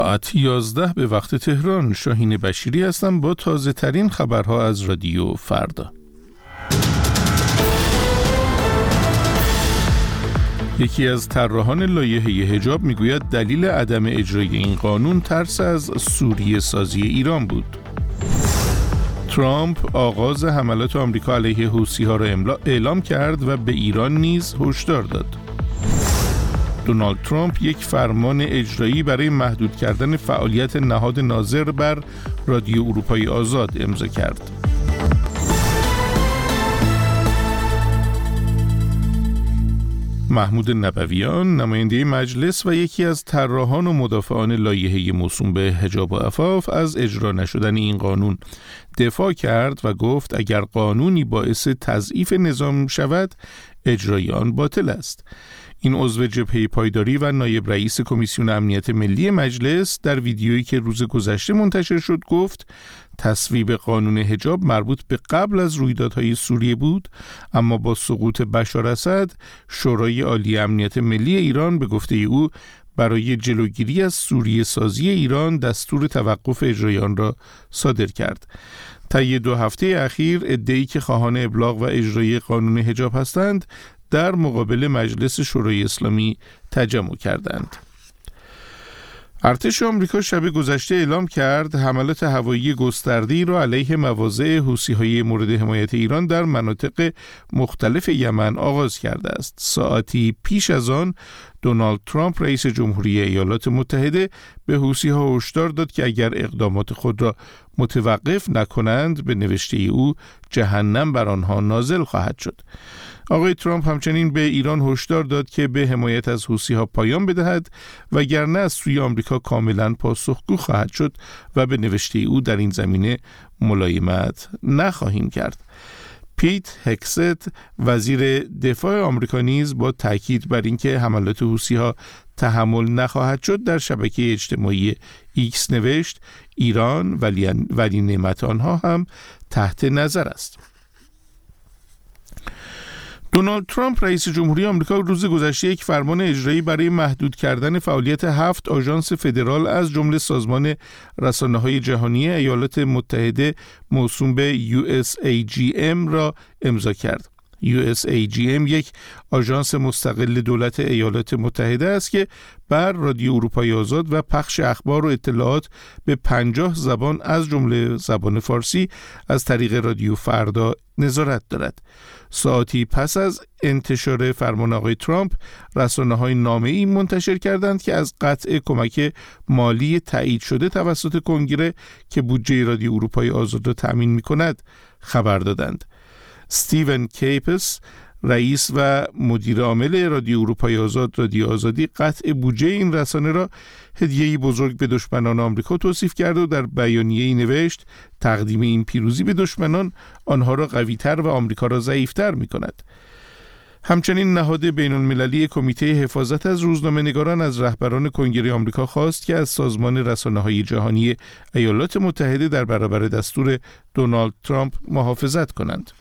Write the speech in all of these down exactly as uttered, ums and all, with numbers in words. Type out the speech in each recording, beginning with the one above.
ساعت یازده به وقت تهران. شاهین بشیری هستم با تازه ترین خبرها از رادیو فردا. یکی از طراحان لایحه حجاب میگوید دلیل عدم اجرای این قانون ترس از سوریه سازی ایران بود. ترامپ آغاز حملات آمریکا علیه حوثی‌ها را اعلام کرد و به ایران نیز هشدار داد. دونالد ترامپ یک فرمان اجرایی برای محدود کردن فعالیت نهاد ناظر بر رادیو اروپای آزاد امضا کرد. محمود نبویان، نماینده مجلس و یکی از طراحان و مدافعان لایحه موسوم به حجاب و عفاف، از اجرا نشدن این قانون دفاع کرد و گفت اگر قانونی باعث تضعیف نظام شود، اجرای آن باطل است. این عضو جبهه پایداری و نایب رئیس کمیسیون امنیت ملی مجلس در ویدیویی که روز گذشته منتشر شد گفت تصویب قانون حجاب مربوط به قبل از رویدادهای سوریه بود، اما با سقوط بشار اسد شورای عالی امنیت ملی ایران به گفته او برای جلوگیری از سوریه سازی ایران دستور توقف اجرای آن را صادر کرد. طی دو هفته اخیر عده‌ای که خواهان ابلاغ و اجرای قانون حجاب هستند در مقابل مجلس شورای اسلامی تجمع کردند. ارتش آمریکا شب گذشته اعلام کرد حملات هوایی گسترده‌ای را علیه مواضع حوثی‌های مورد حمایت ایران در مناطق مختلف یمن آغاز کرده است. ساعتی پیش از آن دونالد ترامپ رئیس جمهوری ایالات متحده به حوثی‌ها هشدار داد که اگر اقدامات خود را متوقف نکنند به نوشته او جهنم بر آنها نازل خواهد شد. آقای ترامپ همچنین به ایران هشدار داد که به حمایت از حوثی‌ها پایان بدهد وگرنه از سوی آمریکا کاملا پاسخگو خواهد شد و به نوشته او در این زمینه ملایمت نخواهیم کرد. پیت هکست وزیر دفاع آمریکا نیز با تاکید بر اینکه حملات حوثی‌ها تحمل نخواهد شد در شبکه اجتماعی ایکس نوشت ایران ولی, ولی نعمت آنها هم تحت نظر است. دونالد ترامپ رئیس جمهوری آمریکا روز گذشته یک فرمان اجرایی برای محدود کردن فعالیت هفت آژانس فدرال از جمله سازمان رسانه‌های جهانی ایالات متحده موسوم به یو اس ای جی ام را امضا کرد. یو اس ای جی ام یک آژانس مستقل دولت ایالات متحده است که بر رادیو اروپای آزاد و پخش اخبار و اطلاعات به پنجاه زبان از جمله زبان فارسی از طریق رادیو فردا نظارت دارد. ساعتی پس از انتشار فرمان آقای ترامپ، رسانه‌های نامه‌ای منتشر کردند که از قطع کمک مالی تایید شده توسط کنگره که بودجه رادیو اروپای آزاد را تأمین می‌کند خبر دادند. استیون کیپس، رئیس و مدیر عامل رادیو اروپای آزاد رادیو آزادی، قطع بودجه این رسانه را هدیه‌ای بزرگ به دشمنان آمریکا توصیف کرد و در بیانیه‌ای نوشت تقدیم این پیروزی به دشمنان آنها را قوی‌تر و آمریکا را ضعیف‌تر می‌کند. همچنین نهاد بین‌المللی کمیته حفاظت از روزنامه‌نگاران از رهبران کنگره آمریکا خواست که از سازمان رسانه‌های جهانی ایالات متحده در برابر دستور دونالد ترامپ محافظت کنند.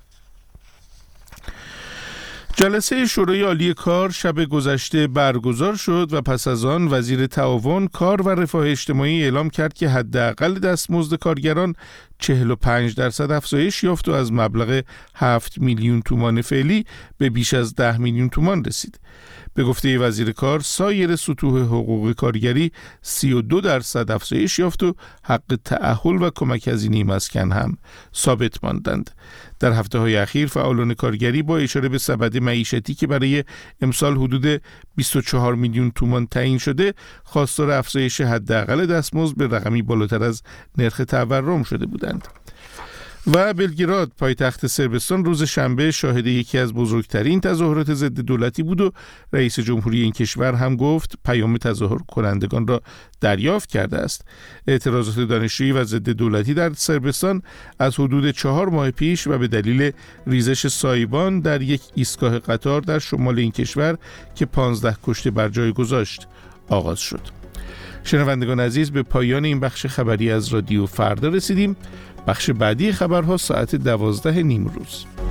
جلسه شورای عالی کار شب گذشته برگزار شد و پس از آن وزیر تعاون، کار و رفاه اجتماعی اعلام کرد که حداقل دستمزد کارگران چهل و پنج درصد افزایش یافت و از مبلغ هفت میلیون تومان فعلی به بیش از ده میلیون تومان رسید. به گفته وزیر کار، سایر سطوح حقوق کارگری سی و دو درصد افزایش یافت و حق تأهل و کمک هزینه مسکن هم ثابت ماندند. در هفته‌های اخیر فعالان کارگری با اشاره به سبد معیشتی که برای امسال حدود بیست و چهار میلیون تومان تعیین شده، خواستار افزایش حداقل دستمزد به رقمی بالاتر از نرخ تورم شده بودند. و بلگراد، پایتخت صربستان، روز شنبه شاهد یکی از بزرگترین تظاهرات ضد دولتی بود و رئیس جمهوری این کشور هم گفت پیام تظاهر کنندگان را دریافت کرده است. اعتراضات دانشجویی و ضد دولتی در صربستان از حدود چهار ماه پیش و به دلیل ریزش سایبان در یک ایستگاه قطار در شمال این کشور که پانزده کشته بر جای گذاشت آغاز شد. شنوندگان عزیز، به پایان این بخش خبری از رادیو فردا رسیدیم. بخش بعدی خبرها ساعت دوازده نیم روز.